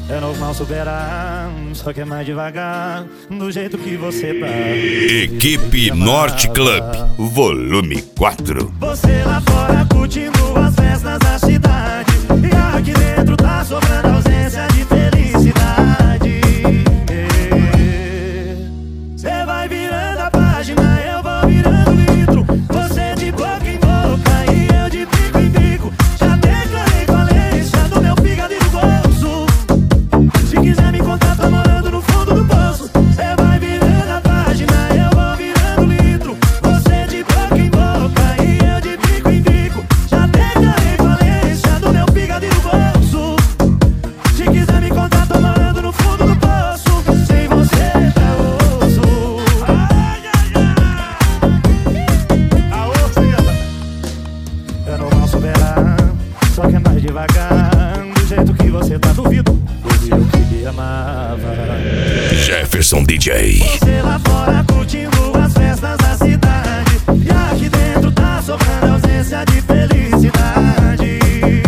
É normal superar, só que é mais devagar, do jeito que você tá. Equipe Norte Club, volume 4. Você lá fora curtindo as festas da cidade, e aqui dentro tá sobrando ausência de felicidade. Cê vai virando a página, eu vou virando litro. Você de boca em boca e eu de bico em bico. Já declarei falência do meu fígado e do bolso. Se quiser me contar, tô morando no fundo do poço. Cê vai virando a página, eu vou virando litro. Você de boca em boca e eu de bico em bico. Já declarei falência do meu fígado e do bolso. Se quiser me contar, tô morando no fundo do poço. Sem você tá osso. Ai, ai, ai. A osso, é normal superar, só que é mais devagar, do jeito que você tá. Duvido, eu que me amava. Jefferson DJ. Você lá fora curtindo as festas da cidade, e aqui dentro tá sobrando ausência de felicidade.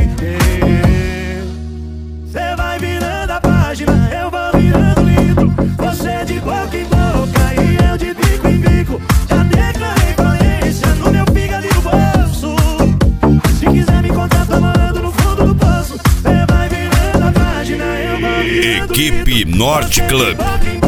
Cê vai virando a página, eu vou virando litro. Você de boca em boca e eu de bico em bico. Já declarei falência no meu fígado e no bolso. Se quiser me contar, tô morando no fundo do poço. Cê vai virando a página, eu vou virando Equipe litro. Norte Você de Club, boca em